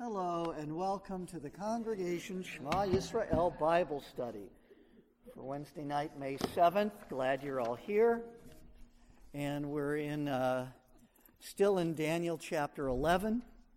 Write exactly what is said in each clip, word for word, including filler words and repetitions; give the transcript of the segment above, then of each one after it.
Hello and welcome to the Congregation Shema Yisrael Bible Study for Wednesday night, May seventh. Glad you're all here. And we're in uh, still in Daniel chapter eleven.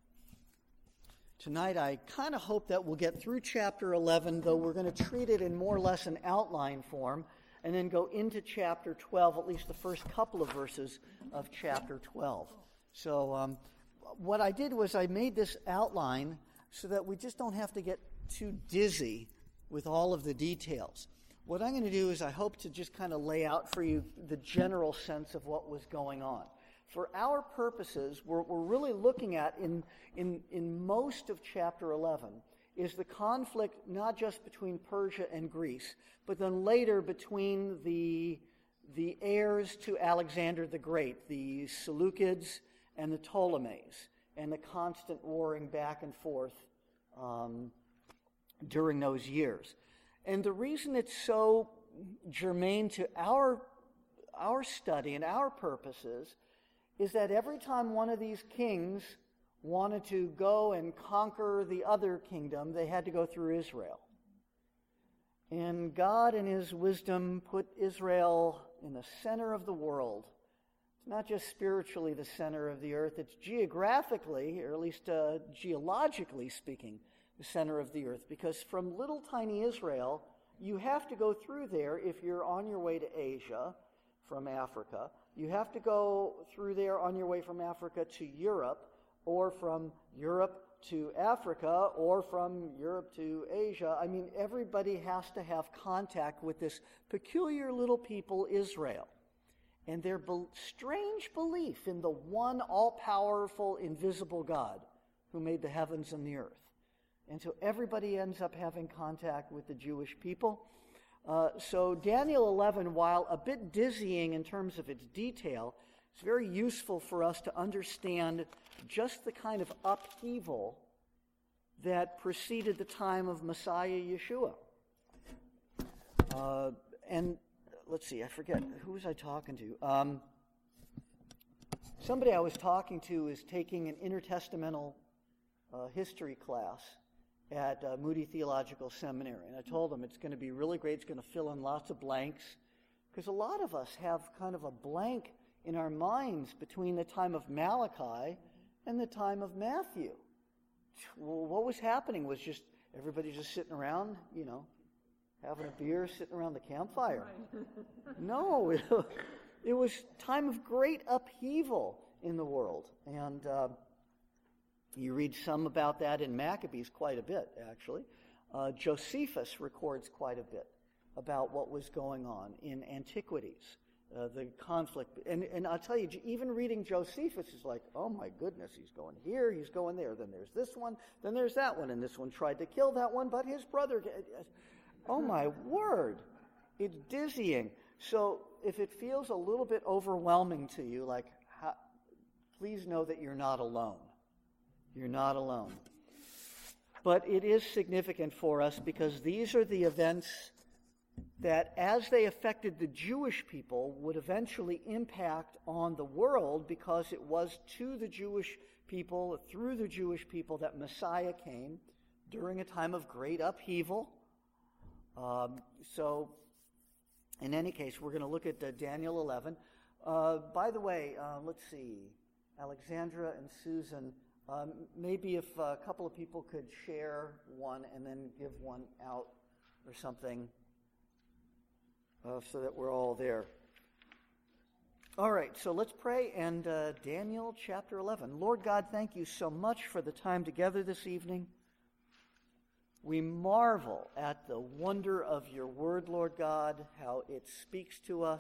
Tonight I kind of hope that we'll get through chapter eleven, though we're going to treat it in more or less an outline form and then go into chapter twelve, at least the first couple of verses of chapter twelve. So um, what I did was I made this outline so that we just don't have to get too dizzy with all of the details. What I'm going to do is I hope to just kind of lay out for you the general sense of what was going on. For our purposes, we're, we're really looking at, in, in, in most of chapter eleven, is the conflict not just between Persia and Greece, but then later between the, the heirs to Alexander the Great, the Seleucids and the Ptolemies, and the constant warring back and forth um, during those years. And the reason it's so germane to our, our study and our purposes is that every time one of these kings wanted to go and conquer the other kingdom, they had to go through Israel. And God in his wisdom put Israel in the center of the world. It's not just spiritually the center of the earth, it's geographically, or at least uh, geologically speaking, the center of the earth. Because from little tiny Israel, you have to go through there if you're on your way to Asia from Africa. You have to go through there on your way from Africa to Europe, or from Europe to Africa, or from Europe to Asia. I mean, everybody has to have contact with this peculiar little people, Israel, and their be- strange belief in the one all-powerful, invisible God who made the heavens and the earth. And so everybody ends up having contact with the Jewish people. Uh, so Daniel eleven, while a bit dizzying in terms of its detail, it's very useful for us to understand just the kind of upheaval that preceded the time of Messiah Yeshua. Uh, and let's see, I forget, who was I talking to? Um, somebody I was talking to is taking an intertestamental uh, history class at uh, Moody Theological Seminary. And I told him it's going to be really great. It's going to fill in lots of blanks. Because a lot of us have kind of a blank in our minds between the time of Malachi and the time of Matthew. Well, what was happening was just everybody just sitting around, you know, having a beer, sitting around the campfire. No, it, it was time of great upheaval in the world. And uh, you read some about that in Maccabees quite a bit, actually. Uh, Josephus records quite a bit about what was going on in Antiquities, uh, the conflict. And, and I'll tell you, even reading Josephus is like, oh my goodness, he's going here, he's going there. Then there's this one, then there's that one. And this one tried to kill that one, but his brother... Oh my word, it's dizzying. So if it feels a little bit overwhelming to you, like, how, please know that you're not alone. You're not alone. But it is significant for us because these are the events that, as they affected the Jewish people, would eventually impact on the world, because it was to the Jewish people, through the Jewish people, that Messiah came during a time of great upheaval. Um, so, in any case, we're going to look at uh, Daniel eleven. Uh, by the way, uh, let's see, Alexandra and Susan, um, maybe if a couple of people could share one and then give one out or something, uh, so that we're all there. All right, so let's pray, and uh, Daniel chapter eleven. Lord God, thank you so much for the time together this evening. We marvel at the wonder of your word, Lord God, how it speaks to us.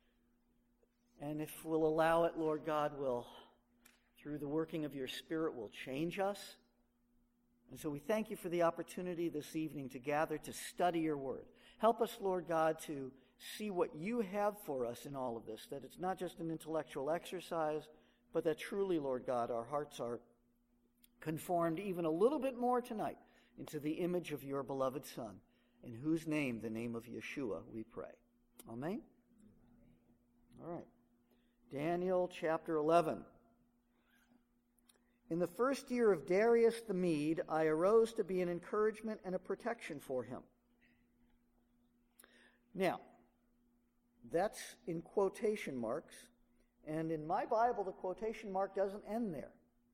And if we'll allow it, Lord God, will, through the working of your Spirit, will change us. And so we thank you for the opportunity this evening to gather to study your word. Help us, Lord God, to see what you have for us in all of this, that it's not just an intellectual exercise, but that truly, Lord God, our hearts are conformed even a little bit more tonight into the image of your beloved Son, in whose name, the name of Yeshua, we pray. Amen? All right. Daniel chapter eleven. In the first year of Darius the Mede, I arose to be an encouragement and a protection for him. Now, that's in quotation marks, and in my Bible, the quotation mark doesn't end there.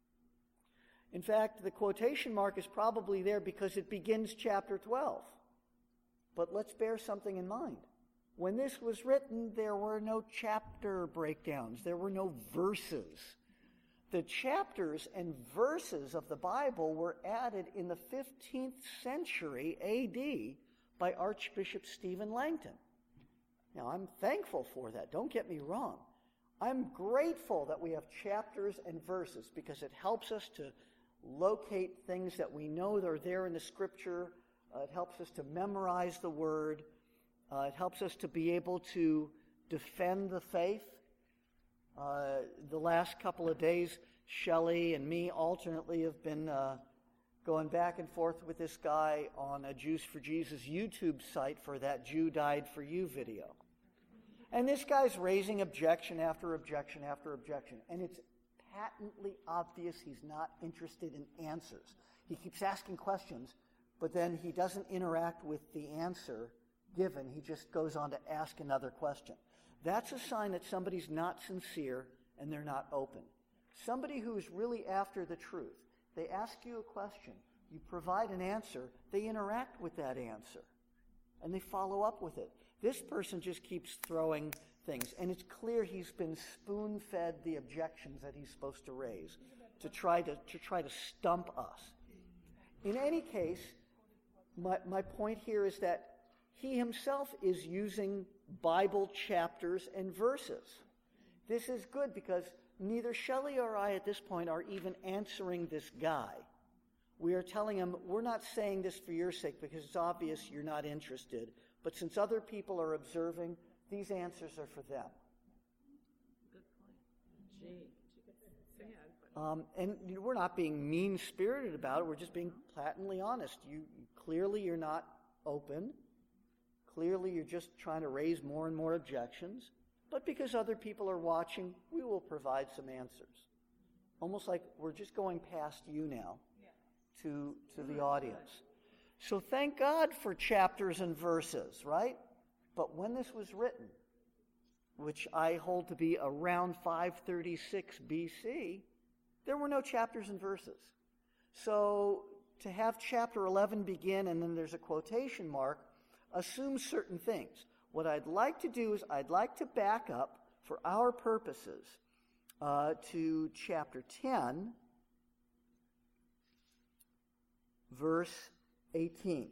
In fact, the quotation mark is probably there because it begins chapter twelve. But let's bear something in mind. When this was written, there were no chapter breakdowns. There were no verses. The chapters and verses of the Bible were added in the fifteenth century A D by Archbishop Stephen Langton. Now, I'm thankful for that. Don't get me wrong. I'm grateful that we have chapters and verses because it helps us to locate things that we know that are there in the Scripture. Uh, it helps us to memorize the Word. Uh, it helps us to be able to defend the faith. Uh, the last couple of days, Shelley and me alternately have been uh, going back and forth with this guy on a Jews for Jesus YouTube site for that Jew Died for You video. And this guy's raising objection after objection after objection. And it's patently obvious he's not interested in answers. He keeps asking questions, but then he doesn't interact with the answer given. He just goes on to ask another question. That's a sign that somebody's not sincere and they're not open. Somebody who's really after the truth. They ask you a question. You provide an answer. They interact with that answer. And they follow up with it. This person just keeps throwing things. And it's clear he's been spoon-fed the objections that he's supposed to raise to try to, to try to stump us. In any case, my, my point here is that he himself is using Bible chapters and verses. This is good because neither Shelley or I at this point are even answering this guy. We are telling him, we're not saying this for your sake because it's obvious you're not interested. But since other people are observing, these answers are for them. Good point. Gee, sad. But... Um, and we're not being mean-spirited about it. We're just being patently honest. You clearly you're not open. Clearly you're just trying to raise more and more objections. But because other people are watching, we will provide some answers. Almost like we're just going past you now to, to the audience. So thank God for chapters and verses, right? But when this was written, which I hold to be around five thirty-six B C, there were no chapters and verses. So to have chapter eleven begin and then there's a quotation mark assumes certain things. What I'd like to do is I'd like to back up for our purposes uh, to chapter ten, verse eighteen.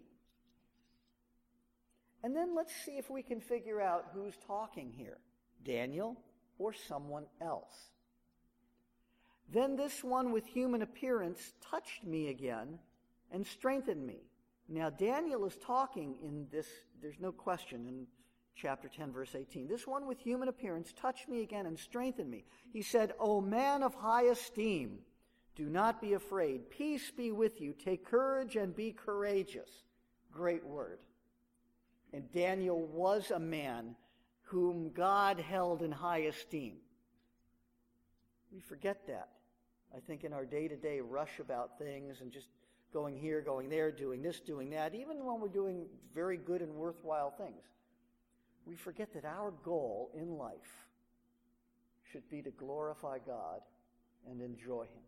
And then let's see if we can figure out who's talking here, Daniel or someone else. Then this one with human appearance touched me again and strengthened me. Now Daniel is talking in this, there's no question in chapter ten, verse eighteen. This one with human appearance touched me again and strengthened me. He said, O man of high esteem, do not be afraid. Peace be with you. Take courage and be courageous. Great word. And Daniel was a man whom God held in high esteem. We forget that. I think in our day-to-day rush about things and just going here, going there, doing this, doing that, even when we're doing very good and worthwhile things, we forget that our goal in life should be to glorify God and enjoy Him.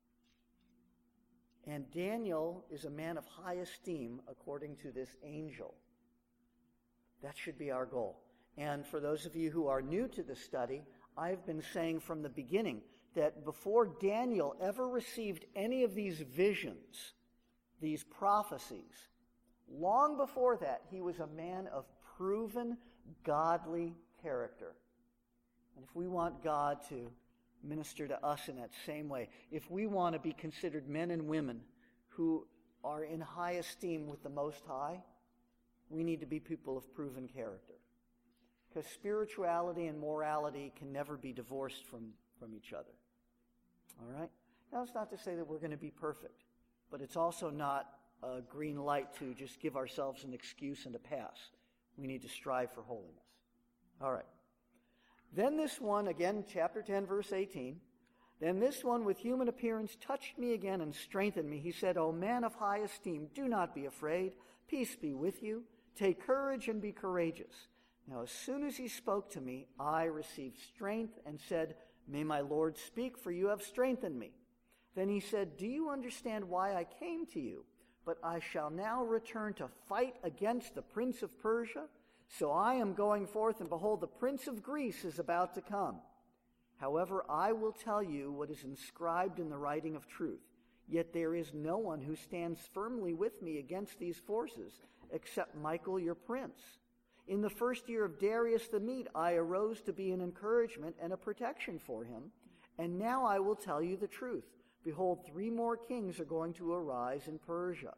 And Daniel is a man of high esteem according to this angel. That should be our goal. And for those of you who are new to the study, I've been saying from the beginning that before Daniel ever received any of these visions, these prophecies, long before that, he was a man of proven godly character. And if we want God to minister to us in that same way, if we want to be considered men and women who are in high esteem with the Most High, we need to be people of proven character. Because spirituality and morality can never be divorced from, from each other. All right? Now, it's not to say that we're going to be perfect, but it's also not a green light to just give ourselves an excuse and a pass. We need to strive for holiness. All right. Then this one, again, chapter ten, verse eighteen. Then this one with human appearance touched me again and strengthened me. He said, O man of high esteem, do not be afraid. Peace be with you. Take courage and be courageous. Now as soon as he spoke to me, I received strength and said, May my Lord speak, for you have strengthened me. Then he said, Do you understand why I came to you? But I shall now return to fight against the prince of Persia. So I am going forth, and behold, the prince of Greece is about to come. However, I will tell you what is inscribed in the writing of truth. Yet there is no one who stands firmly with me against these forces, except Michael your prince. In the first year of Darius the Mede, I arose to be an encouragement and a protection for him. And now I will tell you the truth. Behold, three more kings are going to arise in Persia.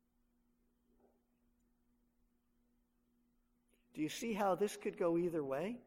Do you see how this could go either way?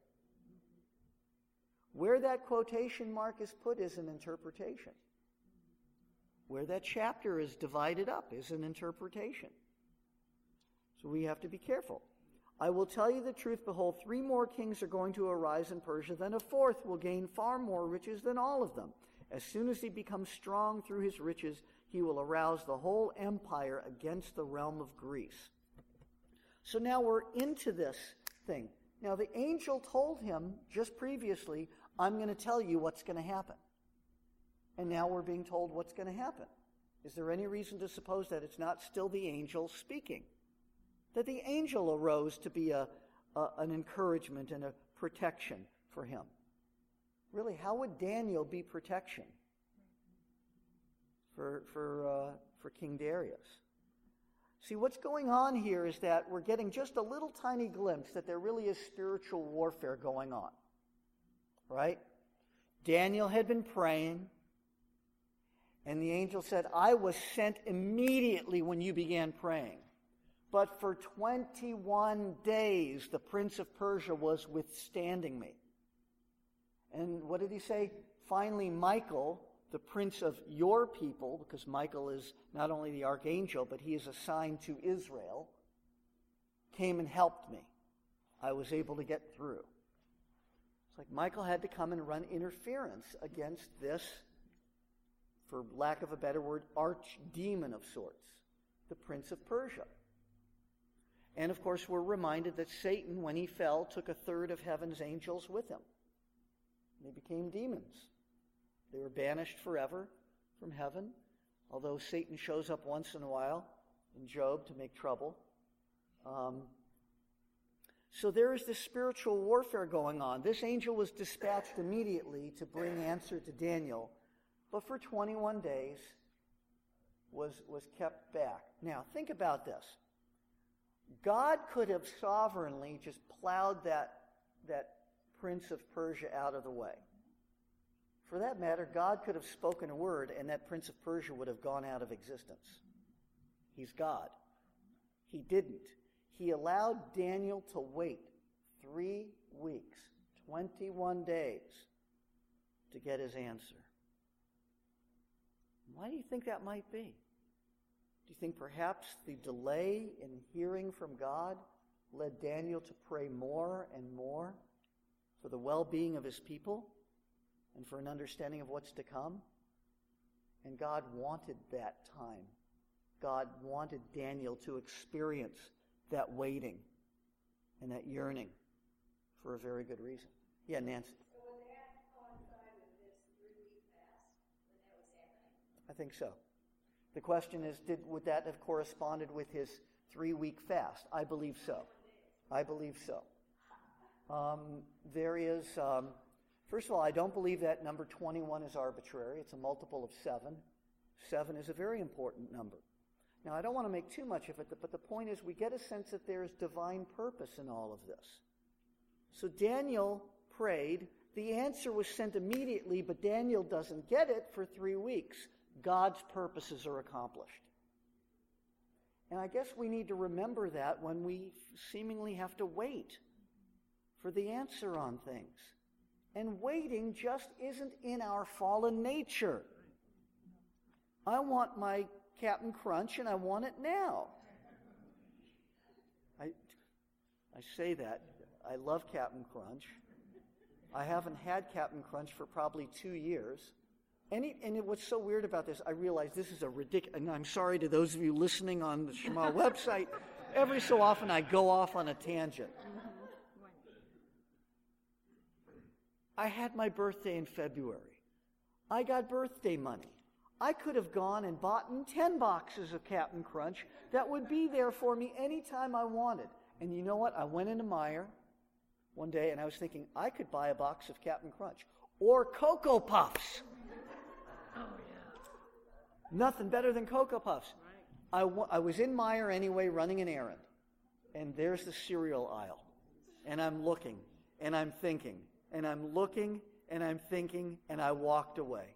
Where that quotation mark is put is an interpretation. Where that chapter is divided up is an interpretation. So we have to be careful. I will tell you the truth. Behold, three more kings are going to arise in Persia. Then a fourth will gain far more riches than all of them. As soon as he becomes strong through his riches, he will arouse the whole empire against the realm of Greece. So now we're into this thing. Now the angel told him just previously, I'm going to tell you what's going to happen. And now we're being told what's going to happen. Is there any reason to suppose that it's not still the angel speaking? That the angel arose to be a, a, an encouragement and a protection for him. Really, how would Daniel be protection for, for, uh, for King Darius? See, what's going on here is that we're getting just a little tiny glimpse that there really is spiritual warfare going on. Right? Daniel had been praying, and the angel said, I was sent immediately when you began praying. But for twenty-one days, the prince of Persia was withstanding me. And what did he say? Finally, Michael, the prince of your people, because Michael is not only the archangel, but he is assigned to Israel, came and helped me. I was able to get through. It's like Michael had to come and run interference against this, for lack of a better word, archdemon of sorts, the prince of Persia. And of course, we're reminded that Satan, when he fell, took a third of heaven's angels with him. They became demons. They were banished forever from heaven, although Satan shows up once in a while in Job to make trouble. Um, so there is this spiritual warfare going on. This angel was dispatched immediately to bring answer to Daniel, but for twenty-one days was, was kept back. Now, think about this. God could have sovereignly just plowed that, that prince of Persia out of the way. For that matter, God could have spoken a word and that prince of Persia would have gone out of existence. He's God. He didn't. He allowed Daniel to wait three weeks, twenty-one days, to get his answer. Why do you think that might be? Do you think perhaps the delay in hearing from God led Daniel to pray more and more for the well-being of his people and for an understanding of what's to come? And God wanted that time. God wanted Daniel to experience that waiting and that yearning for a very good reason. Yeah, Nancy. So would that coincide with this three-week fast when that was happening? I think so. The question is, did would that have corresponded with his three-week fast? I believe so. I believe so. Um, there is, um, first of all, I don't believe that number twenty-one is arbitrary. It's a multiple of seven. Seven is a very important number. Now, I don't want to make too much of it, but the point is we get a sense that there is divine purpose in all of this. So Daniel prayed. The answer was sent immediately, but Daniel doesn't get it for three weeks. God's purposes are accomplished. And I guess we need to remember that when we seemingly have to wait for the answer on things. And waiting just isn't in our fallen nature. I want my Captain Crunch and I want it now. I, I say that. I love Captain Crunch. I haven't had Captain Crunch for probably two years. Any, and it, what's so weird about this, I realize this is a ridiculous, and I'm sorry to those of you listening on the Shema website, every so often I go off on a tangent. I had my birthday in February. I got birthday money. I could have gone and bought ten boxes of Captain Crunch that would be there for me anytime I wanted. And you know what? I went into Meijer one day and I was thinking, I could buy a box of Captain Crunch or Cocoa Puffs. Oh, yeah. Nothing better than Cocoa Puffs. Right. I, w- I was in Meijer anyway running an errand. And there's the cereal aisle. And I'm looking and I'm thinking and I'm looking and I'm thinking and I walked away.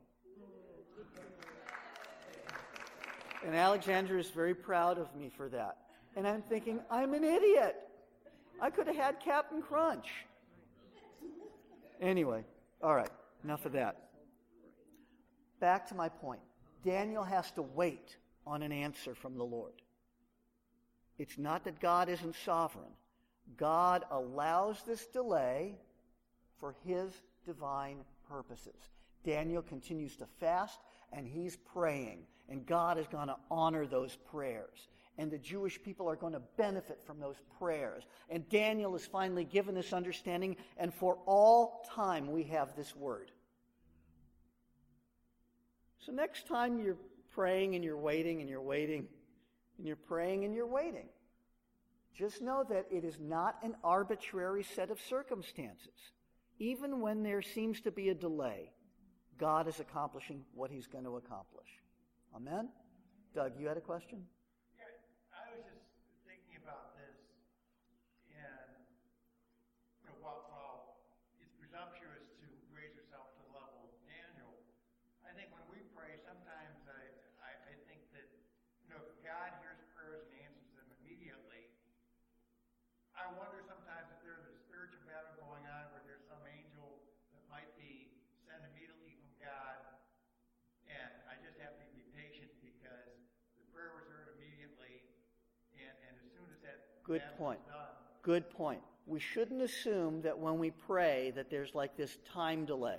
And Alexandra is very proud of me for that. And I'm thinking, I'm an idiot. I could have had Captain Crunch. Anyway, all right, enough of that. Back to my point. Daniel has to wait on an answer from the Lord. It's not that God isn't sovereign. God allows this delay for his divine purposes. Daniel continues to fast, and he's praying. And God is going to honor those prayers. And the Jewish people are going to benefit from those prayers. And Daniel is finally given this understanding, and for all time we have this word. So next time you're praying and you're waiting and you're waiting and you're praying and you're waiting, just know that it is not an arbitrary set of circumstances. Even when there seems to be a delay, God is accomplishing what he's going to accomplish. Amen? Doug, you had a question? Yeah, I was just thinking about this, and you know, while, while it's presumptuous to raise yourself to the level of Daniel, I think when we pray, sometimes I, I, I think that, you know, if God hears prayers and answers them immediately, I wonder sometimes if there's a spiritual battle going on where there's some angel that might be sent immediately from God, and I just have to be patient because the prayer was heard immediately, and, and as soon as that Good battle point. is done. Good point. We shouldn't assume that when we pray that there's like this time delay.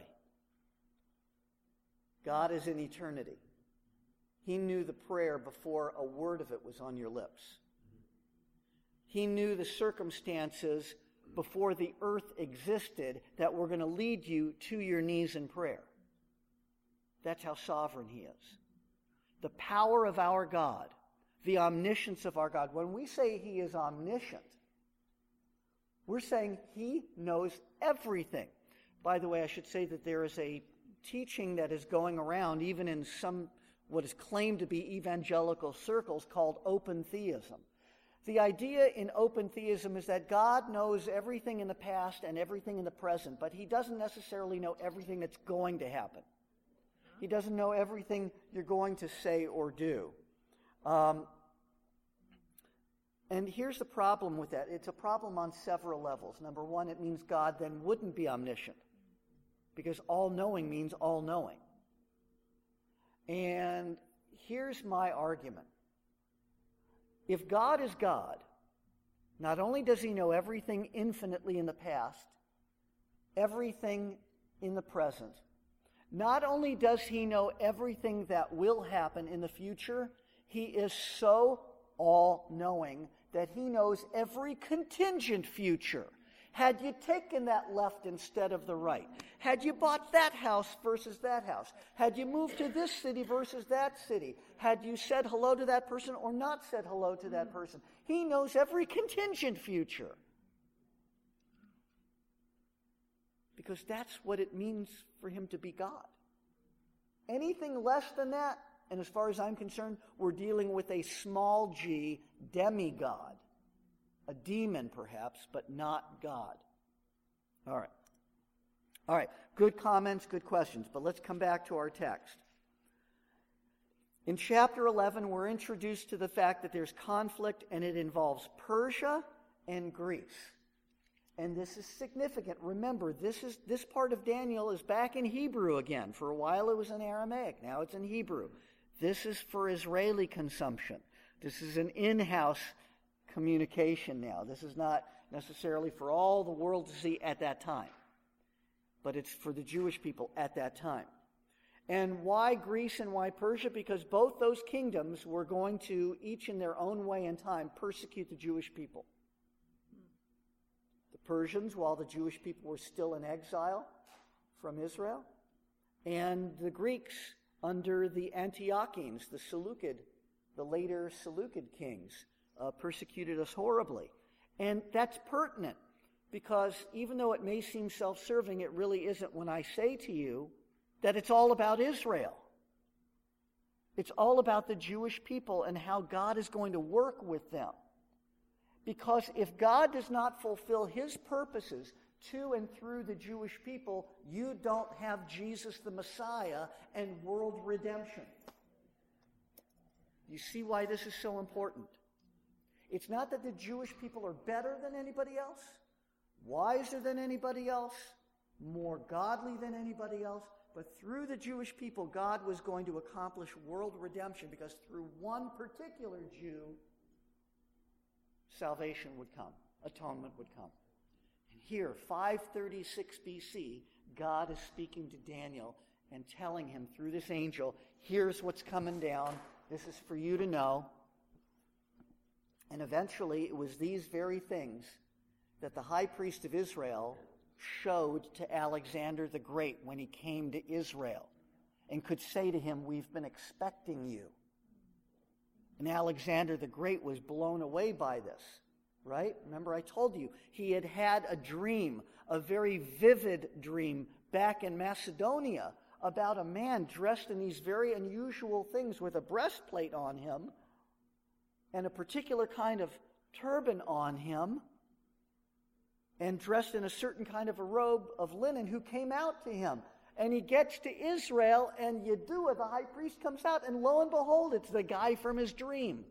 God is in eternity. He knew the prayer before a word of it was on your lips. He knew the circumstances before the earth existed that were going to lead you to your knees in prayer. That's how sovereign he is. The power of our God, the omniscience of our God. When we say he is omniscient, we're saying he knows everything. By the way, I should say that there is a teaching that is going around, even in some what is claimed to be evangelical circles, called open theism. The idea in open theism is that God knows everything in the past and everything in the present, but he doesn't necessarily know everything that's going to happen. He doesn't know everything you're going to say or do. Um, and here's the problem with that. It's a problem on several levels. Number one, it means God then wouldn't be omniscient, because all-knowing means all-knowing. And here's my argument. If God is God, not only does he know everything infinitely in the past, everything in the present, not only does he know everything that will happen in the future, he is so all-knowing that he knows every contingent future. Had you taken that left instead of the right? Had you bought that house versus that house? Had you moved to this city versus that city? Had you said hello to that person or not said hello to that person? He knows every contingent future. Because that's what it means for him to be God. Anything less than that, and as far as I'm concerned, we're dealing with a small g demigod. A demon, perhaps, but not God. All right. All right. Good comments, good questions. But let's come back to our text. In chapter eleven, we're introduced to the fact that there's conflict, and it involves Persia and Greece. And this is significant. Remember, this is this part of Daniel is back in Hebrew again. For a while it was in Aramaic. Now it's in Hebrew. This is for Israeli consumption. This is an in-house communication now. This is not necessarily for all the world to see at that time, but it's for the Jewish people at that time. And why Greece and why Persia? Because both those kingdoms were going to, each in their own way and time, persecute the Jewish people. The Persians, while the Jewish people were still in exile from Israel, and the Greeks under the Antiochenes, the Seleucid, the later Seleucid kings, uh, persecuted us horribly. And that's pertinent, because even though it may seem self-serving, it really isn't when I say to you that it's all about Israel. It's all about the Jewish people and how God is going to work with them. Because if God does not fulfill his purposes to and through the Jewish people, you don't have Jesus the Messiah and world redemption. You see why this is so important? It's not that the Jewish people are better than anybody else, wiser than anybody else, more godly than anybody else, but through the Jewish people, God was going to accomplish world redemption, because through one particular Jew, salvation would come, atonement would come. And here, five thirty-six B C, God is speaking to Daniel and telling him through this angel, here's what's coming down. This is for you to know. And eventually, it was these very things that the high priest of Israel showed to Alexander the Great when he came to Israel, and could say to him, we've been expecting you. And Alexander the Great was blown away by this, right? Remember I told you, he had had a dream, a very vivid dream back in Macedonia about a man dressed in these very unusual things with a breastplate on him and a particular kind of turban on him, and dressed in a certain kind of a robe of linen, who came out to him. And he gets to Israel, and Yeshua, the high priest, comes out, and lo and behold, it's the guy from his dream.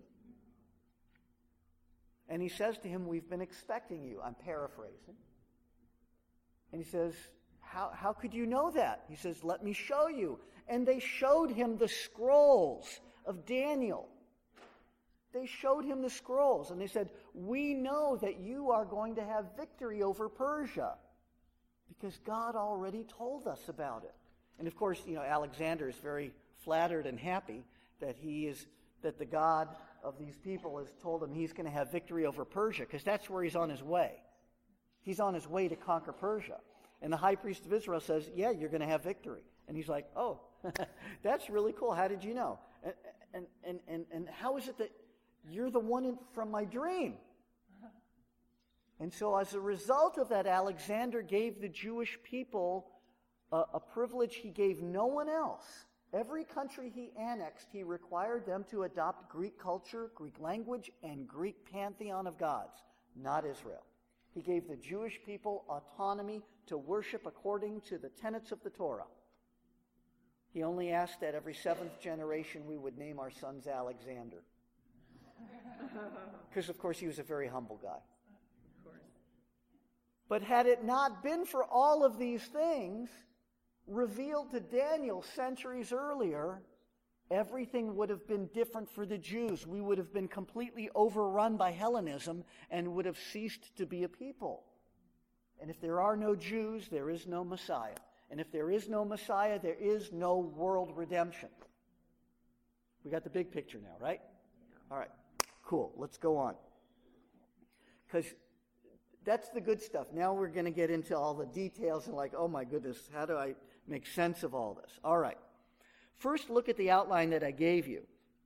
And he says to him, we've been expecting you. I'm paraphrasing. And he says, how, how could you know that? He says, let me show you. And they showed him the scrolls of Daniel. They showed him the scrolls, and they said, we know that you are going to have victory over Persia, because God already told us about it. And of course, you know, Alexander is very flattered and happy that he is, that the God of these people has told him he's going to have victory over Persia, because that's where he's on his way. He's on his way to conquer Persia. And the high priest of Israel says, yeah, you're going to have victory. And he's like, oh, that's really cool. How did you know? And, and, and, and, and how is it that you're the one in, from my dream? And so as a result of that, Alexander gave the Jewish people a, a privilege he gave no one else. Every country he annexed, he required them to adopt Greek culture, Greek language, and Greek pantheon of gods, not Israel. He gave the Jewish people autonomy to worship according to the tenets of the Torah. He only asked that every seventh generation we would name our sons Alexander. Because, of course, he was a very humble guy. Of course. But had it not been for all of these things revealed to Daniel centuries earlier, everything would have been different for the Jews. We would have been completely overrun by Hellenism and would have ceased to be a people. And if there are no Jews, there is no Messiah. And if there is no Messiah, there is no world redemption. We got the big picture now, right? All right. Cool. Let's go on. Because that's the good stuff. Now we're going to get into all the details and like, oh my goodness, how do I make sense of all this? All right. First, look at the outline that I gave you.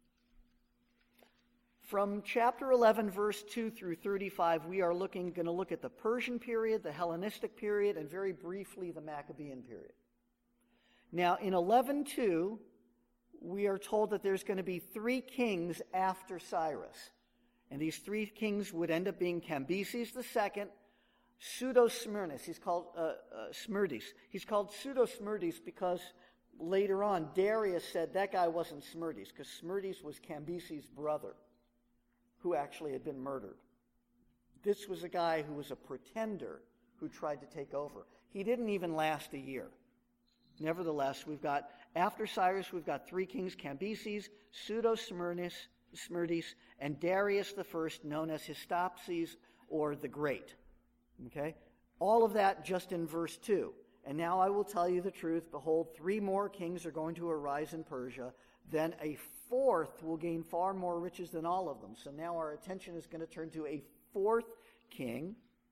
From chapter eleven, verse two through thirty-five, we are looking, going to look at the Persian period, the Hellenistic period, and very briefly the Maccabean period. Now, in eleven two, we are told that there's going to be three kings after Cyrus. And these three kings would end up being Cambyses the second, Pseudo-Smyrnus. He's called uh, uh, Smerdis. He's called Pseudo-Smerdis because later on Darius said that guy wasn't Smerdis, because Smerdis was Cambyses' brother who actually had been murdered. This was a guy who was a pretender who tried to take over. He didn't even last a year. Nevertheless, we've got, after Cyrus, we've got three kings, Cambyses, Pseudo-Smyrnus, Smerdis, and Darius the First, known as Hystopses or the Great. Okay? All of that just in verse two. And now I will tell you the truth. Behold, three more kings are going to arise in Persia. Then a fourth will gain far more riches than all of them. So now our attention is going to turn to a fourth king.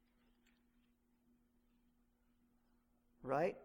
Right?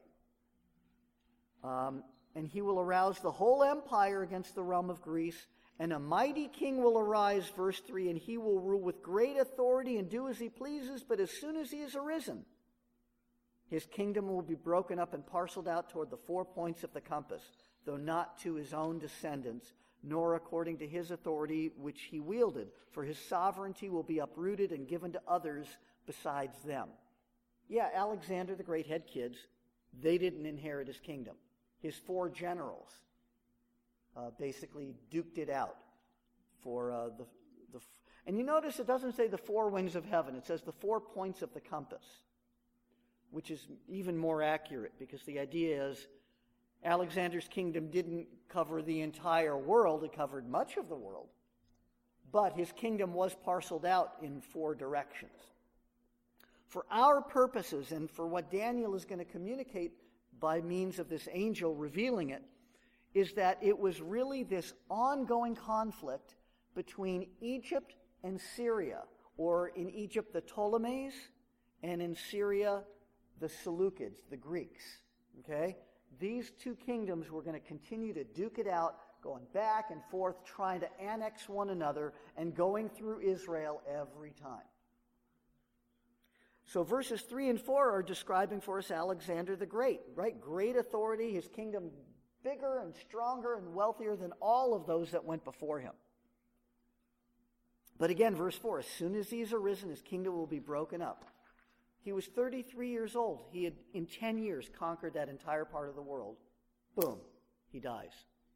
Um, and he will arouse the whole empire against the realm of Greece. And a mighty king will arise, verse three, and he will rule with great authority and do as he pleases. But as soon as he is arisen, his kingdom will be broken up and parceled out toward the four points of the compass, though not to his own descendants, nor according to his authority which he wielded. For his sovereignty will be uprooted and given to others besides them. Yeah, Alexander the Great had kids. They didn't inherit his kingdom. His four generals uh, basically duked it out for uh, the, the... And you notice it doesn't say the four winds of heaven. It says the four points of the compass, which is even more accurate, because the idea is Alexander's kingdom didn't cover the entire world. It covered much of the world. But his kingdom was parceled out in four directions. For our purposes and for what Daniel is going to communicate by means of this angel revealing it, is that it was really this ongoing conflict between Egypt and Syria, or in Egypt the Ptolemies, and in Syria the Seleucids, the Greeks. Okay? These two kingdoms were going to continue to duke it out, going back and forth, trying to annex one another, and going through Israel every time. So verses three and four are describing for us Alexander the Great, right? Great authority, his kingdom bigger and stronger and wealthier than all of those that went before him. But again, verse four, as soon as he is arisen, his kingdom will be broken up. He was thirty-three years old. He had, in ten years, conquered that entire part of the world. Boom, he dies.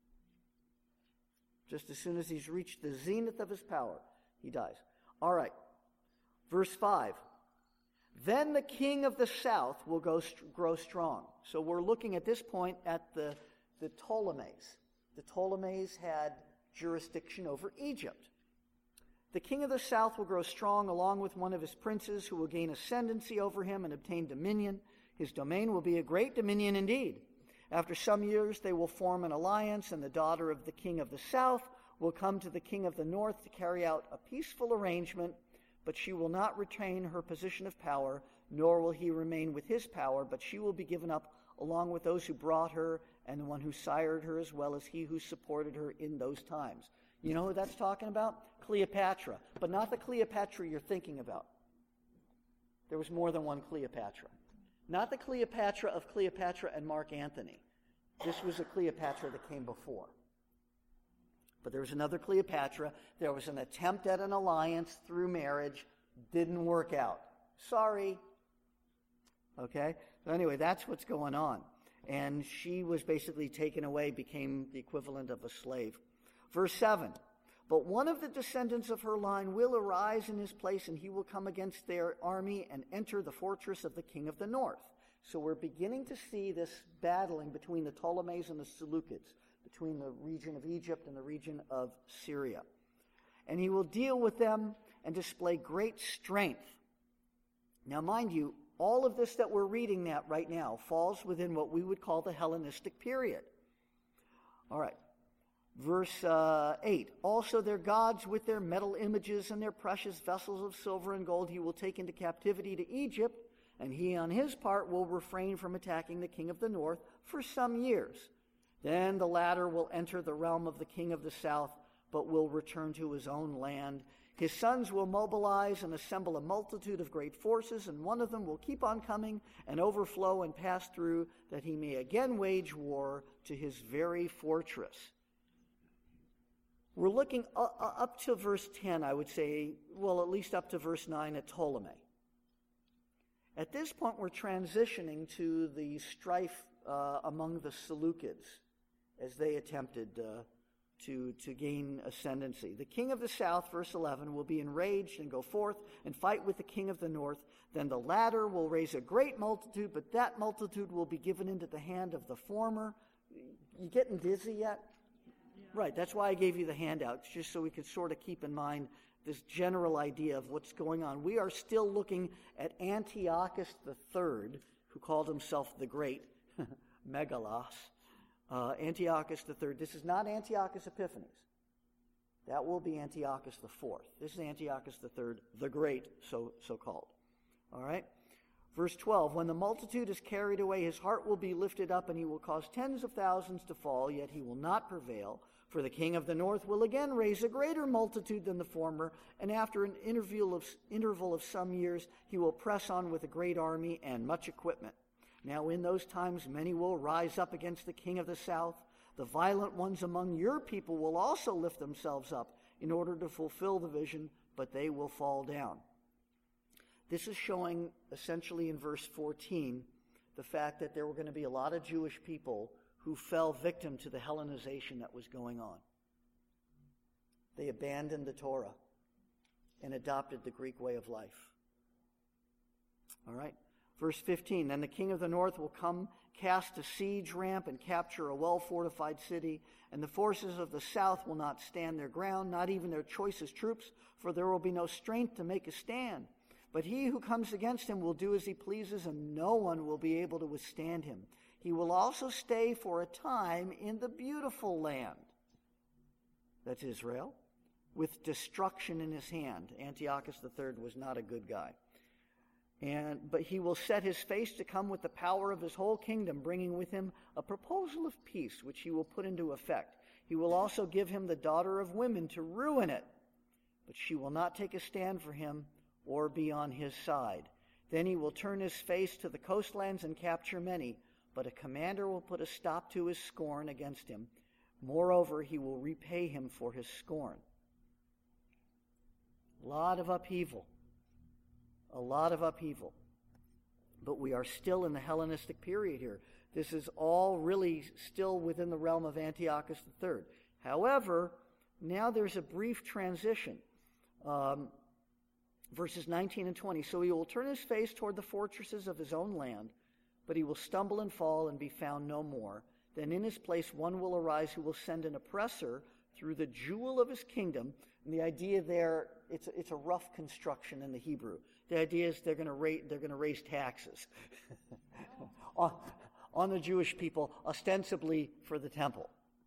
Just as soon as he's reached the zenith of his power, he dies. All right, verse five. Then the king of the south will go st- grow strong. So we're looking at this point at the, the Ptolemies. The Ptolemies had jurisdiction over Egypt. The king of the south will grow strong along with one of his princes, who will gain ascendancy over him and obtain dominion. His domain will be a great dominion indeed. After some years they will form an alliance, and the daughter of the king of the south will come to the king of the north to carry out a peaceful arrangement. But she will not retain her position of power, nor will he remain with his power, but she will be given up along with those who brought her and the one who sired her, as well as he who supported her in those times. You know who that's talking about? Cleopatra, but not the Cleopatra you're thinking about. There was more than one Cleopatra. Not the Cleopatra of Cleopatra and Mark Antony. This was a Cleopatra that came before. But there was another Cleopatra. There was an attempt at an alliance through marriage. Didn't work out. Sorry. Okay? So anyway, that's what's going on. And she was basically taken away, became the equivalent of a slave. Verse seven. But one of the descendants of her line will arise in his place, and he will come against their army and enter the fortress of the king of the north. So we're beginning to see this battling between the Ptolemies and the Seleucids, between the region of Egypt and the region of Syria. And he will deal with them and display great strength. Now, mind you, all of this that we're reading that right now falls within what we would call the Hellenistic period. All right. Verse uh, eight. Also their gods with their metal images and their precious vessels of silver and gold he will take into captivity to Egypt, and he on his part will refrain from attacking the king of the north for some years. Then the latter will enter the realm of the king of the south, but will return to his own land. His sons will mobilize and assemble a multitude of great forces, and one of them will keep on coming and overflow and pass through, that he may again wage war to his very fortress. We're looking up to verse ten, I would say, well, at least up to verse nine at Ptolemy. At this point, we're transitioning to the strife uh, among the Seleucids, as they attempted uh, to, to gain ascendancy. The king of the south, verse eleven, will be enraged and go forth and fight with the king of the north. Then the latter will raise a great multitude, but that multitude will be given into the hand of the former. You getting dizzy yet? Yeah. Right, that's why I gave you the handout, just so we could sort of keep in mind this general idea of what's going on. We are still looking at Antiochus the Third, who called himself the Great, Megalos, uh, Antiochus the Third. This is not Antiochus Epiphanes. That will be Antiochus the Fourth. This is Antiochus the Third, the Great, so so called. All right. Verse twelve, when the multitude is carried away, his heart will be lifted up, and he will cause tens of thousands to fall, yet he will not prevail. For the king of the north will again raise a greater multitude than the former, and after an interval of, interval of some years, he will press on with a great army and much equipment. Now in those times many will rise up against the king of the south. The violent ones among your people will also lift themselves up in order to fulfill the vision, but they will fall down. This is showing essentially in verse fourteen the fact that there were going to be a lot of Jewish people who fell victim to the Hellenization that was going on. They abandoned the Torah and adopted the Greek way of life. All right. Verse fifteen, then the king of the north will come, cast a siege ramp, and capture a well-fortified city, and the forces of the south will not stand their ground, not even their choicest troops, for there will be no strength to make a stand. But he who comes against him will do as he pleases, and no one will be able to withstand him. He will also stay for a time in the beautiful land, that's Israel, with destruction in his hand. Antiochus the Third was not a good guy. And, but he will set his face to come with the power of his whole kingdom, bringing with him a proposal of peace, which he will put into effect. He will also give him the daughter of women to ruin it, but she will not take a stand for him or be on his side. Then he will turn his face to the coastlands and capture many, but a commander will put a stop to his scorn against him. Moreover, he will repay him for his scorn. A lot of upheaval. A lot of upheaval. But we are still in the Hellenistic period here. This is all really still within the realm of Antiochus the Third. However, now there's a brief transition. Um, verses nineteen and twenty. So he will turn his face toward the fortresses of his own land, but he will stumble and fall and be found no more. Then in his place one will arise who will send an oppressor through the jewel of his kingdom. And the idea there, it's a, it's a rough construction in the Hebrew. The idea is they're going to raise, they're going to raise taxes on, on the Jewish people, ostensibly for the temple.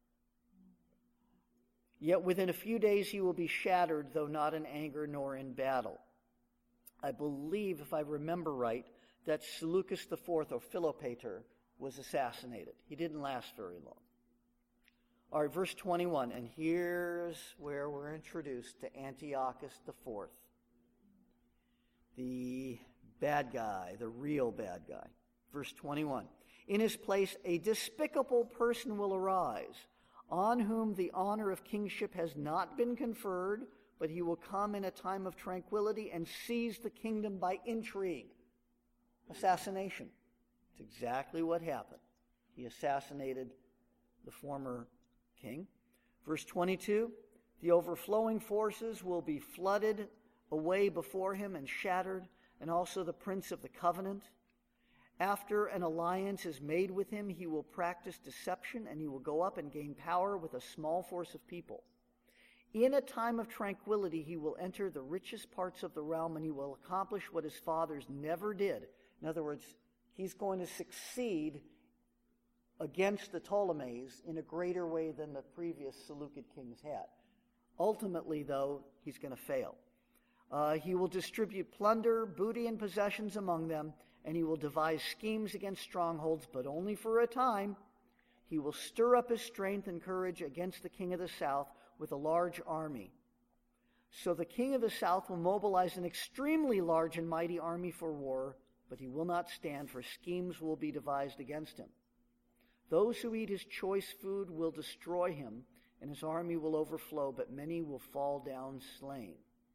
Yet within a few days he will be shattered, though not in anger nor in battle. I believe, if I remember right, that Seleucus the Fourth, or Philopator, was assassinated. He didn't last very long. All right, verse twenty-one, and here's where we're introduced to Antiochus the Fourth, the bad guy, the real bad guy. Verse twenty-one, in his place a despicable person will arise, on whom the honor of kingship has not been conferred, but he will come in a time of tranquility and seize the kingdom by intrigue. Assassination. It's exactly what happened. He assassinated the former king. Verse twenty-two, the overflowing forces will be flooded away before him and shattered, and also the prince of the covenant. After an alliance is made with him, he will practice deception, and he will go up and gain power with a small force of people. In a time of tranquility, he will enter the richest parts of the realm, and he will accomplish what his fathers never did. In other words, he's going to succeed against the Ptolemies in a greater way than the previous Seleucid kings had. Ultimately, though, he's going to fail. Uh, he will distribute plunder, booty, and possessions among them, and he will devise schemes against strongholds, but only for a time. He will stir up his strength and courage against the king of the south with a large army. So the king of the south will mobilize an extremely large and mighty army for war, but he will not stand, for schemes will be devised against him. Those who eat his choice food will destroy him, and his army will overflow, but many will fall down slain.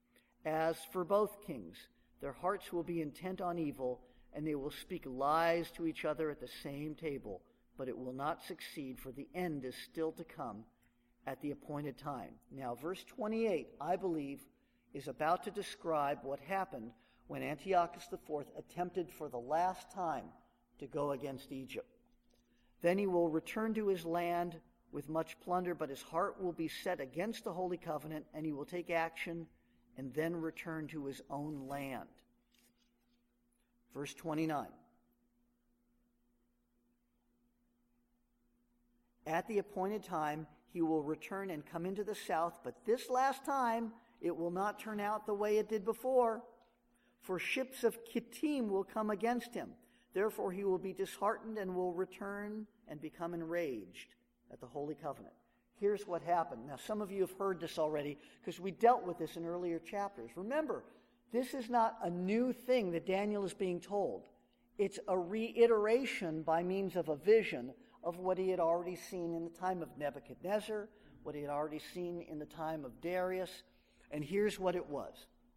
As for both kings, their hearts will be intent on evil, and they will speak lies to each other at the same table, but it will not succeed, for the end is still to come at the appointed time. Now, verse twenty-eight, I believe, is about to describe what happened when Antiochus the Fourth attempted for the last time to go against Egypt. Then he will return to his land with much plunder, but his heart will be set against the Holy Covenant, and he will take action and then return to his own land. Verse twenty-nine. At the appointed time, he will return and come into the south, but this last time it will not turn out the way it did before. For ships of Kittim will come against him. Therefore he will be disheartened and will return and become enraged at the Holy Covenant. Here's what happened. Now, some of you have heard this already because we dealt with this in earlier chapters. Remember, this is not a new thing that Daniel is being told. It's a reiteration by means of a vision of what he had already seen in the time of Nebuchadnezzar, what he had already seen in the time of Darius. And here's what it was.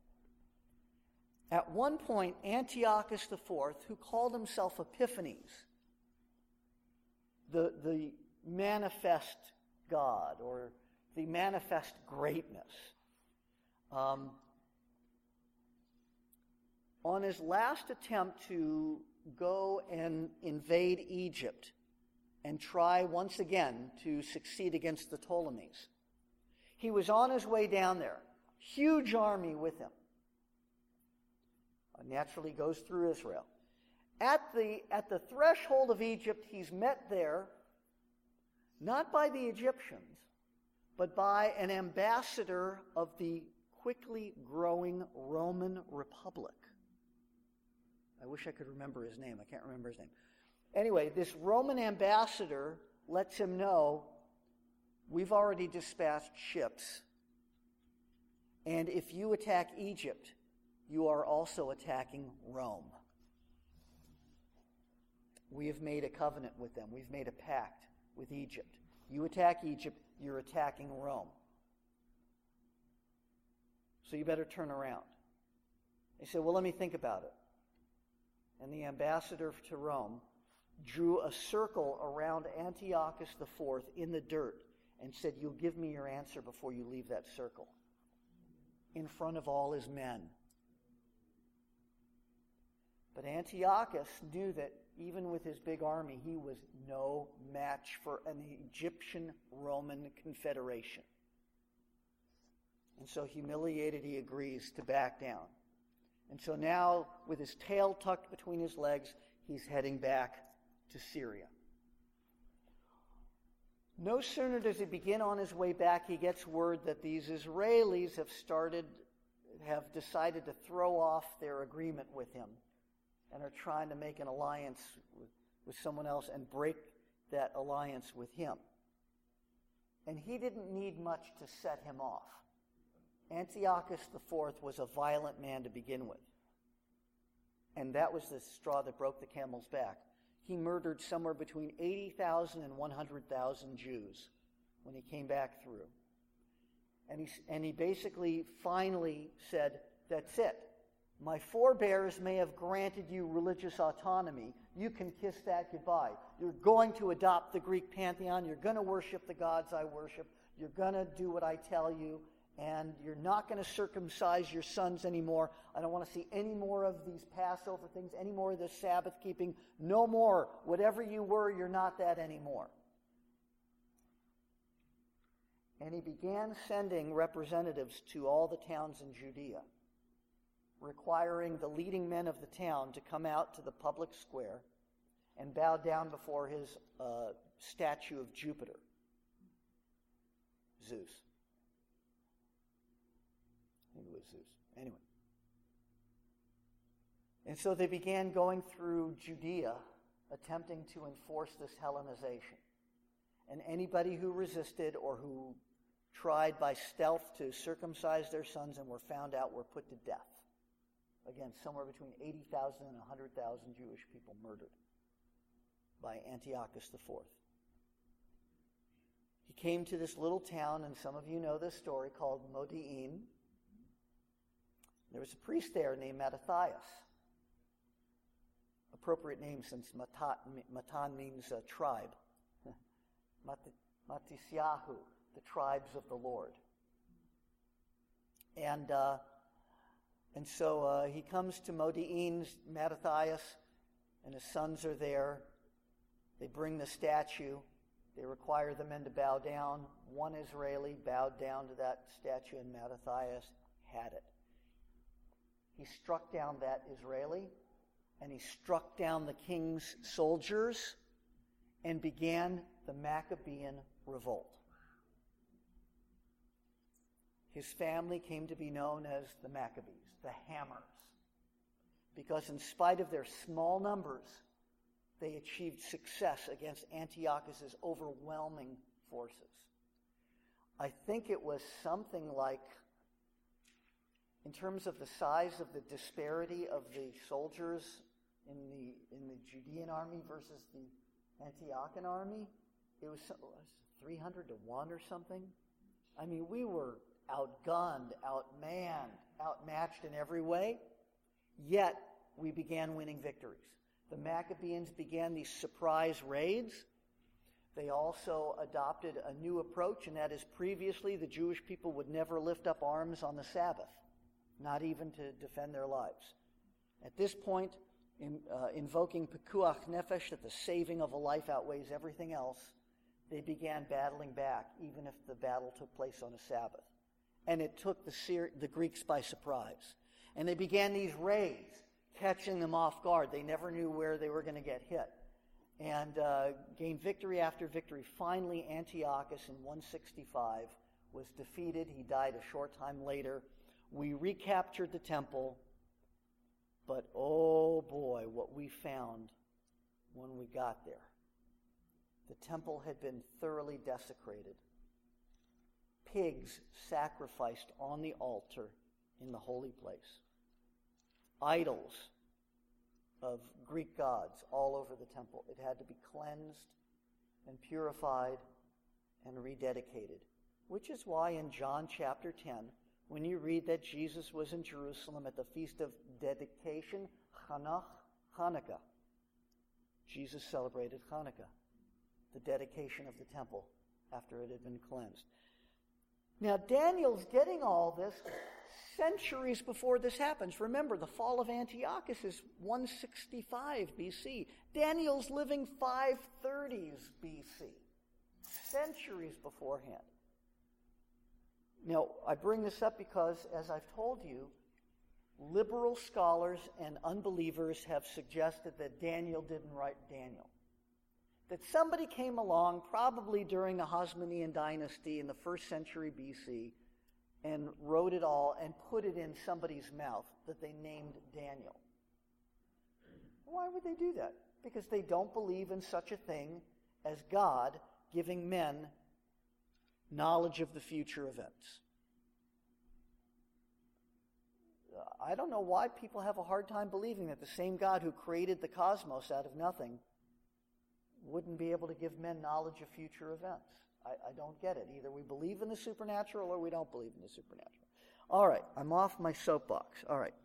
At one point, Antiochus the Fourth, who called himself Epiphanes, the, the manifest God or the manifest greatness, um, on his last attempt to go and invade Egypt and try once again to succeed against the Ptolemies, he was on his way down there, huge army with him. Naturally goes through Israel. At the, at the threshold of Egypt, he's met there, not by the Egyptians, but by an ambassador of the quickly growing Roman Republic. I wish I could remember his name. I can't remember his name. Anyway, this Roman ambassador lets him know, we've already dispatched ships, and if you attack Egypt, you are also attacking Rome. We have made a covenant with them. We've made a pact with Egypt. You attack Egypt, you're attacking Rome. So you better turn around. He said, well, let me think about it. And the ambassador to Rome drew a circle around Antiochus the Fourth in the dirt and said, you'll give me your answer before you leave that circle. In front of all his men. But Antiochus knew that even with his big army, he was no match for an Egyptian-Roman confederation. And so humiliated, he agrees to back down. And so now, with his tail tucked between his legs, he's heading back to Syria. No sooner does he begin on his way back, he gets word that these Israelis have started, have decided to throw off their agreement with him and are trying to make an alliance with, with someone else and break that alliance with him. And he didn't need much to set him off. Antiochus the Fourth was a violent man to begin with. And that was the straw that broke the camel's back. He murdered somewhere between eighty thousand and one hundred thousand Jews when he came back through. And he, and he basically finally said, that's it. My forebears may have granted you religious autonomy. You can kiss that goodbye. You're going to adopt the Greek pantheon. You're going to worship the gods I worship. You're going to do what I tell you. And you're not going to circumcise your sons anymore. I don't want to see any more of these Passover things, any more of this Sabbath keeping. No more. Whatever you were, you're not that anymore. And he began sending representatives to all the towns in Judea, requiring the leading men of the town to come out to the public square and bow down before his uh, statue of Jupiter, Zeus. I think it was Zeus. Anyway. And so they began going through Judea, attempting to enforce this Hellenization. And anybody who resisted or who tried by stealth to circumcise their sons and were found out were put to death. Again, somewhere between eighty thousand and one hundred thousand Jewish people murdered by Antiochus the Fourth. He came to this little town, and some of you know this story, called Modi'in. There was a priest there named Mattathias. Appropriate name since Matat, Matan means uh, tribe. Mat- Matisyahu, the tribes of the Lord. And uh, and so uh, he comes to Modi'in, Mattathias, and his sons are there. They bring the statue. They require the men to bow down. One Israeli bowed down to that statue, and Mattathias had it. He struck down that Israeli, and he struck down the king's soldiers, and began the Maccabean revolt. His family came to be known as the Maccabees, the Hammers, because in spite of their small numbers, they achieved success against Antiochus' overwhelming forces. I think it was something like, in terms of the size of the disparity of the soldiers in the in the Judean army versus the Antiochian army, it was, it was three hundred to one or something. I mean, we were outgunned, outmanned, outmatched in every way, yet we began winning victories. The Maccabees began these surprise raids. They also adopted a new approach, and that is previously the Jewish people would never lift up arms on the Sabbath, not even to defend their lives. At this point, in, uh, invoking Pekuach Nefesh, that the saving of a life outweighs everything else, they began battling back, even if the battle took place on a Sabbath. And it took the, Syri- the Greeks by surprise. And they began these raids, catching them off guard. They never knew where they were going to get hit. And uh, gained victory after victory. Finally, Antiochus in one sixty-five was defeated. He died a short time later. We recaptured the temple, but oh boy, what we found when we got there. The temple had been thoroughly desecrated. Pigs sacrificed on the altar in the holy place. Idols of Greek gods all over the temple. It had to be cleansed and purified and rededicated, which is why in John chapter ten, when you read that Jesus was in Jerusalem at the Feast of Dedication, Chanukah, Hanukkah, Jesus celebrated Hanukkah, the dedication of the temple after it had been cleansed. Now, Daniel's getting all this centuries before this happens. Remember, the fall of Antiochus is one sixty-five B C. Daniel's living five thirties B C, centuries beforehand. Now, I bring this up because, as I've told you, liberal scholars and unbelievers have suggested that Daniel didn't write Daniel. That somebody came along, probably during the Hasmonean dynasty in the first century B C, and wrote it all and put it in somebody's mouth that they named Daniel. Why would they do that? Because they don't believe in such a thing as God giving men knowledge of the future events. I don't know why people have a hard time believing that the same God who created the cosmos out of nothing wouldn't be able to give men knowledge of future events. I, I don't get it. Either we believe in the supernatural or we don't believe in the supernatural. All right, I'm off my soapbox. All right.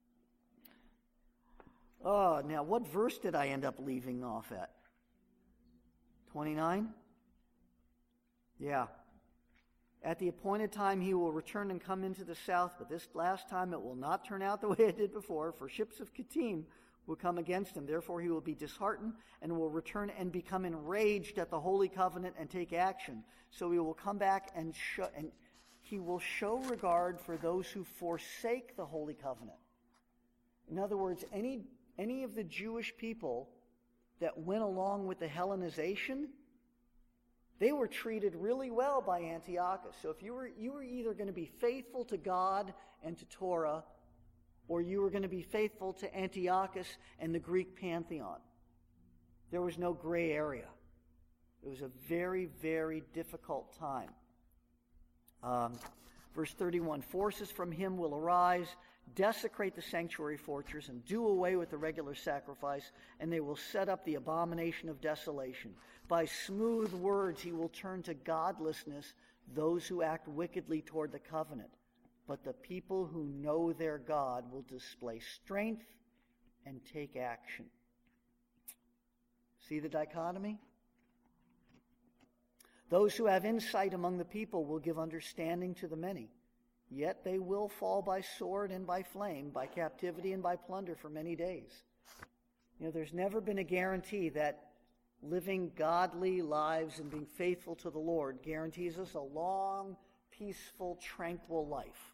Oh, now what verse did I end up leaving off at? twenty-nine? Yeah. At the appointed time he will return and come into the south, but this last time it will not turn out the way it did before, for ships of Kittim will come against him. Therefore he will be disheartened and will return and become enraged at the holy covenant and take action. So he will come back and show, and he will show regard for those who forsake the holy covenant. In other words, any any of the Jewish people that went along with the Hellenization, they were treated really well by Antiochus. So if you were you were either going to be faithful to God and to Torah, or you were going to be faithful to Antiochus and the Greek pantheon. There was no gray area. It was a very, very difficult time. Um, verse thirty-one, forces from him will arise, desecrate the sanctuary fortress, and do away with the regular sacrifice, and they will set up the abomination of desolation. By smooth words he will turn to godlessness those who act wickedly toward the covenant. But the people who know their God will display strength and take action. See the dichotomy? Those who have insight among the people will give understanding to the many. Yet they will fall by sword and by flame, by captivity and by plunder for many days. You know, there's never been a guarantee that living godly lives and being faithful to the Lord guarantees us a long, peaceful, tranquil life.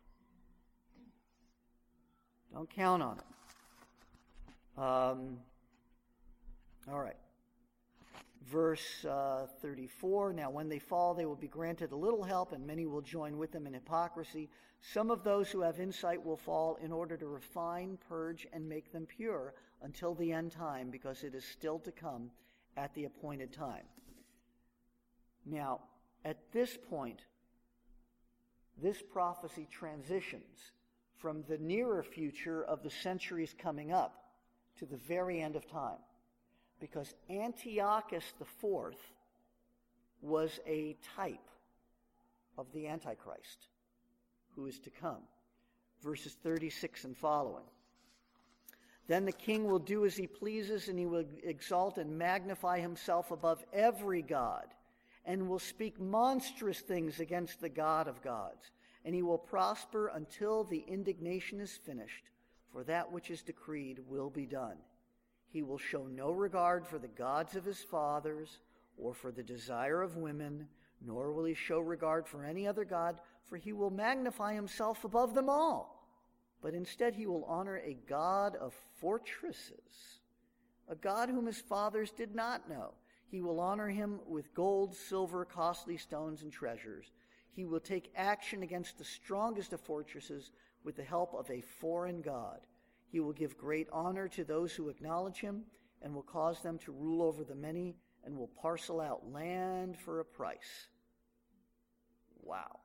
Don't count on it. Um, all right. Verse uh, thirty-four, now when they fall, they will be granted a little help, and many will join with them in hypocrisy. Some of those who have insight will fall in order to refine, purge, and make them pure until the end time, because it is still to come at the appointed time. Now, at this point, this prophecy transitions from the nearer future of the centuries coming up to the very end of time. Because Antiochus the Fourth was a type of the Antichrist who is to come. Verses thirty-six and following. Then the king will do as he pleases, and he will exalt and magnify himself above every god, and will speak monstrous things against the God of gods. And he will prosper until the indignation is finished, for that which is decreed will be done. He will show no regard for the gods of his fathers or for the desire of women, nor will he show regard for any other god, for he will magnify himself above them all. But instead he will honor a God of fortresses, a God whom his fathers did not know. He will honor him with gold, silver, costly stones, and treasures. He will take action against the strongest of fortresses with the help of a foreign god. He will give great honor to those who acknowledge him, and will cause them to rule over the many, and will parcel out land for a price. Wow.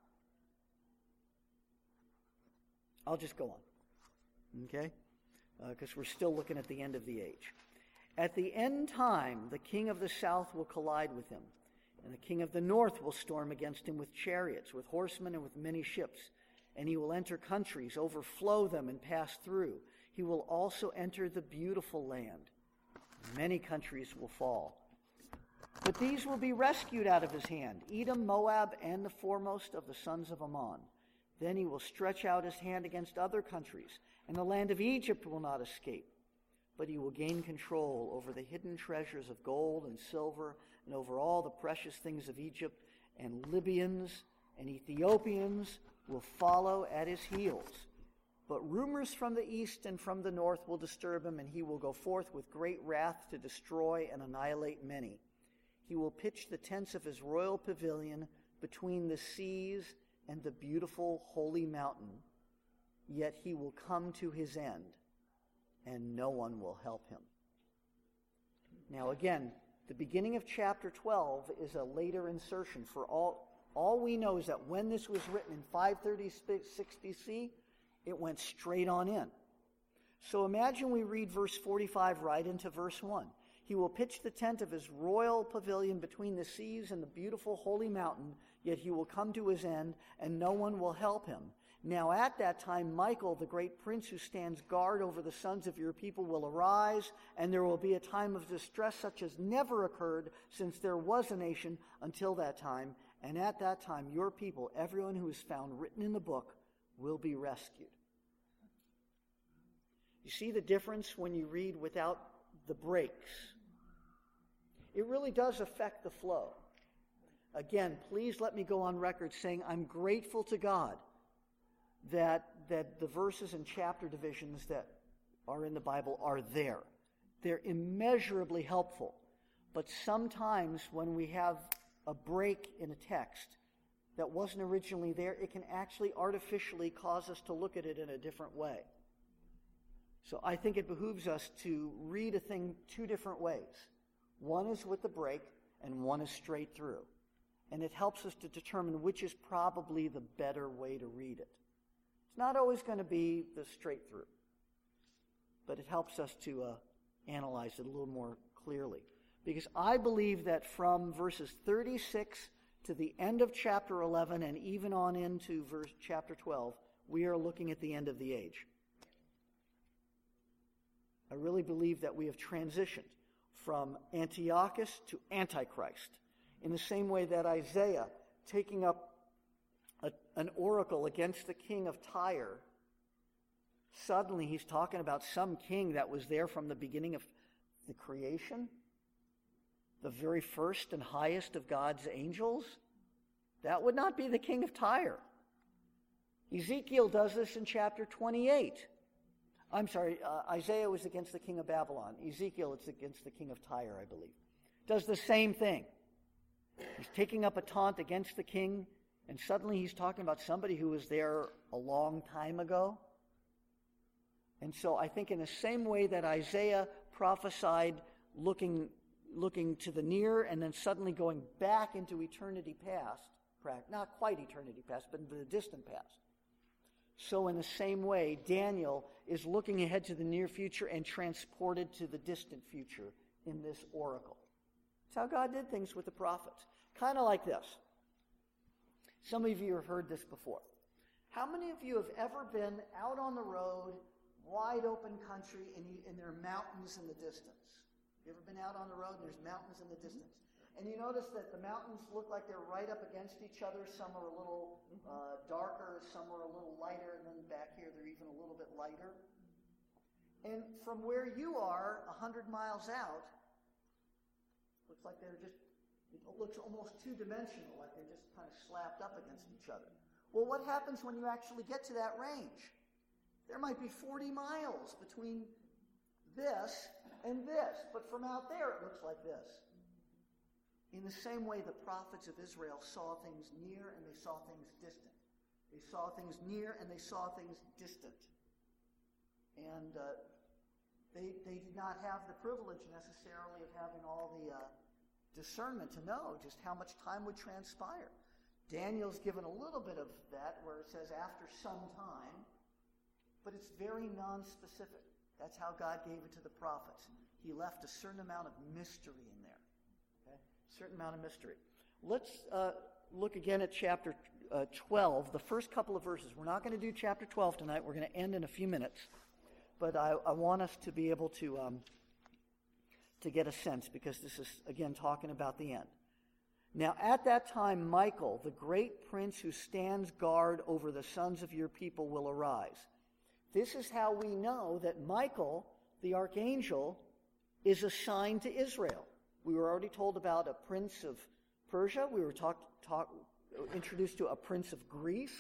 I'll just go on, okay? Because uh, we're still looking at the end of the age. At the end time, the king of the south will collide with him, and the king of the north will storm against him with chariots, with horsemen, and with many ships. And he will enter countries, overflow them, and pass through. He will also enter the beautiful land. Many countries will fall. But these will be rescued out of his hand, Edom, Moab, and the foremost of the sons of Ammon. Then he will stretch out his hand against other countries, and the land of Egypt will not escape. But he will gain control over the hidden treasures of gold and silver, and over all the precious things of Egypt, and Libyans and Ethiopians will follow at his heels. But rumors from the east and from the north will disturb him, and he will go forth with great wrath to destroy and annihilate many. He will pitch the tents of his royal pavilion between the seas and the beautiful holy mountain. Yet he will come to his end, and no one will help him. Now again, the beginning of chapter twelve is a later insertion. For all, all we know is that when this was written in five thirty-six B C, it went straight on in. So imagine we read verse forty-five right into verse one. He will pitch the tent of his royal pavilion between the seas and the beautiful holy mountain, yet he will come to his end, and no one will help him. Now at that time, Michael, the great prince who stands guard over the sons of your people, will arise, and there will be a time of distress such as never occurred since there was a nation until that time. And at that time, your people, everyone who is found written in the book, will be rescued. You see the difference when you read without the breaks? It really does affect the flow. Again, please let me go on record saying I'm grateful to God that that the verses and chapter divisions that are in the Bible are there. They're immeasurably helpful. But sometimes when we have a break in a text that wasn't originally there, it can actually artificially cause us to look at it in a different way. So I think it behooves us to read a thing two different ways. One is with the break, and one is straight through. And it helps us to determine which is probably the better way to read it. It's not always going to be the straight through, but it helps us to uh, analyze it a little more clearly. Because I believe that from verses thirty-six to the end of chapter eleven and even on into verse chapter twelve, we are looking at the end of the age. I really believe that we have transitioned from Antiochus to Antichrist, in the same way that Isaiah, taking up a, an oracle against the king of Tyre, suddenly he's talking about some king that was there from the beginning of the creation, the very first and highest of God's angels. That would not be the king of Tyre. Ezekiel does this in chapter twenty-eight. I'm sorry, uh, Isaiah was against the king of Babylon. Ezekiel, it's against the king of Tyre, I believe. does the same thing. He's taking up a taunt against the king, and suddenly he's talking about somebody who was there a long time ago. And so I think in the same way that Isaiah prophesied looking, looking to the near and then suddenly going back into eternity past, not quite eternity past, but into the distant past. So in the same way, Daniel is looking ahead to the near future and transported to the distant future in this oracle. It's how God did things with the prophets. Kind of like this. Some of you have heard this before. How many of you have ever been out on the road, wide open country, and, you, and there are mountains in the distance? You ever been out on the road and there's mountains in the distance? And you notice that the mountains look like they're right up against each other. Some are a little uh, darker, some are a little lighter, and then back here they're even a little bit lighter. And from where you are, a hundred miles out, looks like they're just, it looks almost two-dimensional, like they're just kind of slapped up against each other. Well, what happens when you actually get to that range? There might be forty miles between this and this, but from out there it looks like this. In the same way, the prophets of Israel saw things near and they saw things distant. They saw things near and they saw things distant. And uh, they, they did not have the privilege necessarily of having all the uh, discernment to know just how much time would transpire. Daniel's given a little bit of that where it says after some time, but it's very non-specific. That's how God gave it to the prophets. He left a certain amount of mystery in there. Okay? A certain amount of mystery. Let's uh, look again at chapter uh, twelve, the first couple of verses. We're not going to do chapter twelve tonight. We're going to end in a few minutes. But I, I want us to be able to, um, to get a sense, because this is, again, talking about the end. Now, at that time, Michael, the great prince who stands guard over the sons of your people, will arise. This is how we know that Michael, the archangel, is assigned to Israel. We were already told about a prince of Persia. We were talk, talk, introduced to a prince of Greece.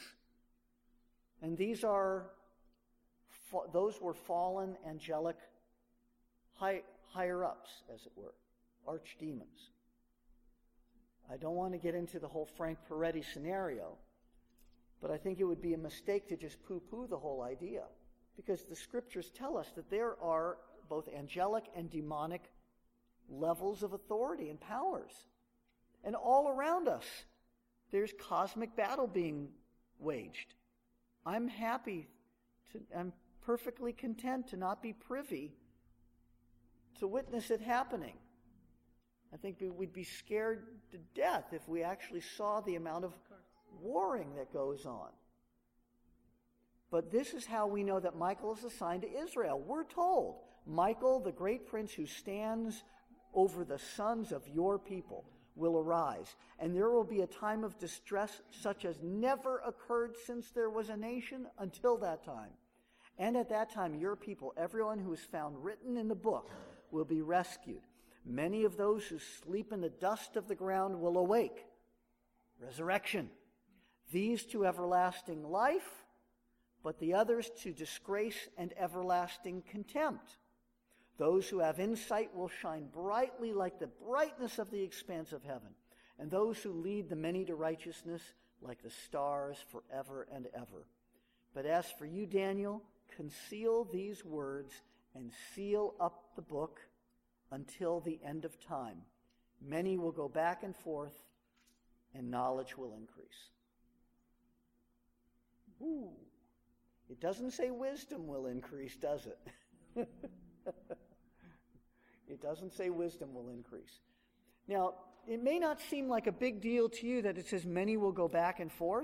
And these are, those were fallen angelic high, higher-ups, as it were, archdemons. I don't want to get into the whole Frank Peretti scenario, but I think it would be a mistake to just poo-poo the whole idea, because the scriptures tell us that there are both angelic and demonic levels of authority and powers. And all around us, there's cosmic battle being waged. I'm happy, to, I'm perfectly content to not be privy to witness it happening. I think we'd be scared to death if we actually saw the amount of warring that goes on. But this is how we know that Michael is assigned to Israel. We're told, Michael, the great prince who stands over the sons of your people, will arise, and there will be a time of distress such as never occurred since there was a nation until that time. And at that time, your people, everyone who is found written in the book, will be rescued. Many of those who sleep in the dust of the ground will awake. Resurrection. These to everlasting life, but the others to disgrace and everlasting contempt. Those who have insight will shine brightly like the brightness of the expanse of heaven, and those who lead the many to righteousness like the stars forever and ever. But as for you, Daniel, conceal these words and seal up the book until the end of time. Many will go back and forth, and knowledge will increase. Ooh. It doesn't say wisdom will increase, does it? It doesn't say wisdom will increase. Now, it may not seem like a big deal to you that it says many will go back and forth,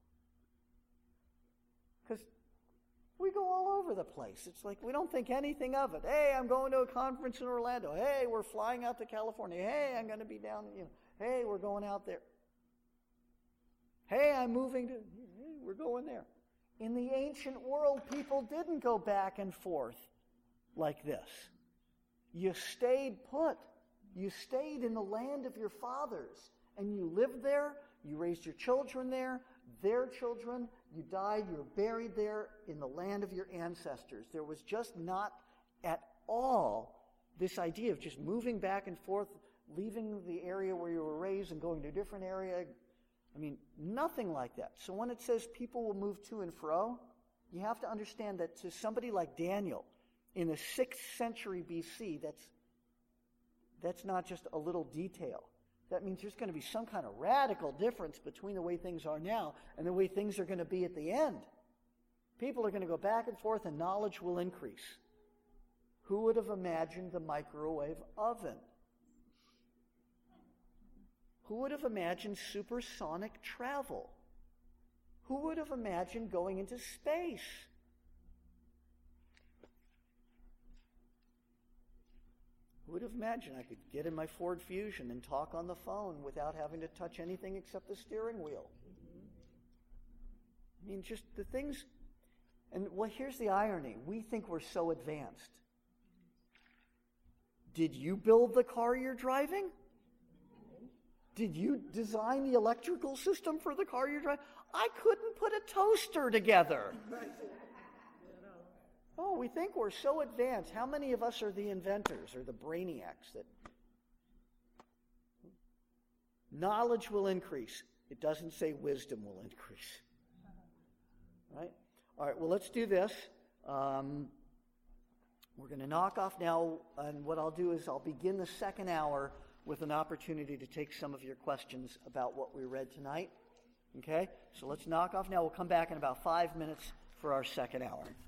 because we go all over the place. It's like we don't think anything of it. Hey, I'm going to a conference in Orlando. Hey, we're flying out to California. Hey, I'm going to be down, you know. Hey, we're going out there. Hey, I'm moving to, hey, we're going there. In the ancient world, people didn't go back and forth like this. You stayed put. You stayed in the land of your fathers, and you lived there. You raised your children there, their children. You died. You were buried there in the land of your ancestors. There was just not at all this idea of just moving back and forth leaving the area where you were raised and going to a different area. I mean, nothing like that. So when it says people will move to and fro, you have to understand that to somebody like Daniel in the sixth century B C, that's, that's not just a little detail. That means there's going to be some kind of radical difference between the way things are now and the way things are going to be at the end. People are going to go back and forth and knowledge will increase. Who would have imagined the microwave oven? Who would have imagined supersonic travel? Who would have imagined going into space? Who would have imagined I could get in my Ford Fusion and talk on the phone without having to touch anything except the steering wheel? I mean, just the things. And well, here's the irony. We think we're so advanced. Did you build the car you're driving? Did you design the electrical system for the car you're driving? I couldn't put a toaster together. Oh, we think we're so advanced. How many of us are the inventors or the brainiacs that knowledge will increase? It doesn't say wisdom will increase. Right? All right, well, let's do this. Um, we're going to knock off now, and what I'll do is I'll begin the second hour with an opportunity to take some of your questions about what we read tonight. Okay? So let's knock off now. We'll come back in about five minutes for our second hour.